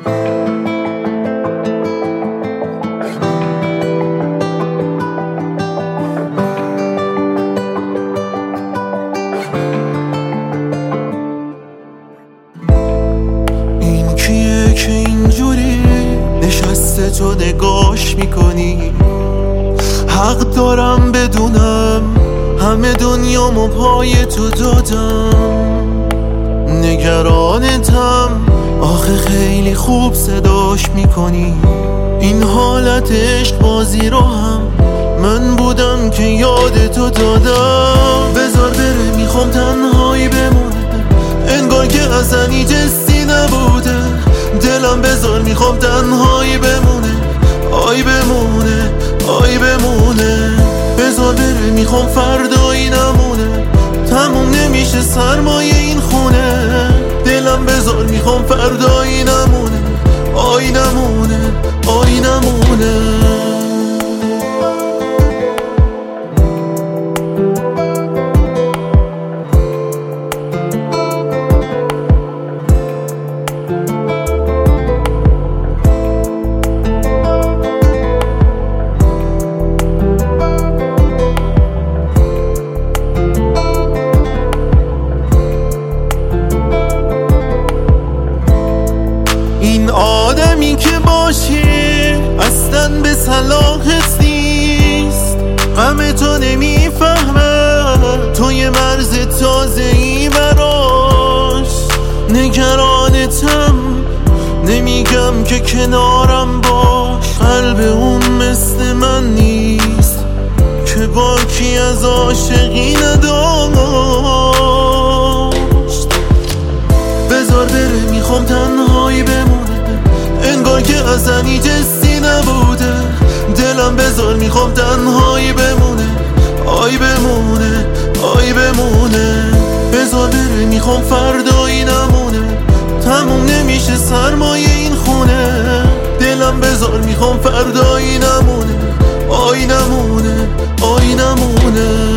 این کیه که اینجوری نشسته تو نگاش میکنی؟ حق دارم بدونم همه دنیامو پای تو دادم. نگرانتم آخه خیلی خوب صداش میکنی. این حالت عشق بازی رو هم من بودم که یاد تو دادم. بذار بره میخوام تنهایی بمونه، انگار که اصلا جستی نبوده. دلم بذار میخوام تنهایی بمونه، آی بمونه آی بمونه. بذار بره میخوام فردایی نمونه، تموم نمیشه سرمایه این خونه. دلم بذار میخوام فردایی نمونه، آی نمونه آی نمونه. این آدمی که باشی اصلا به صلاحت نیست. غم تو نمیفهمه، تو یه مرز تازه‌ای براش. نگرانتم نمیگم که کنارم باش. قلب اون مثل من نیست که باکی از عاشقی نداشت. بذار بره میخوام تنهایی بمونه، انگار که اصلا جستی نبوده. دلم بذار میخوام تنهایی بمونه، آی بمونه آی بمونه. بذار بره میخوام فردایی نمونه، تموم نمیشه سرمایه این خونه. دلم بذار میخوام فردایی نمونه، آی نمونه آی نمونه.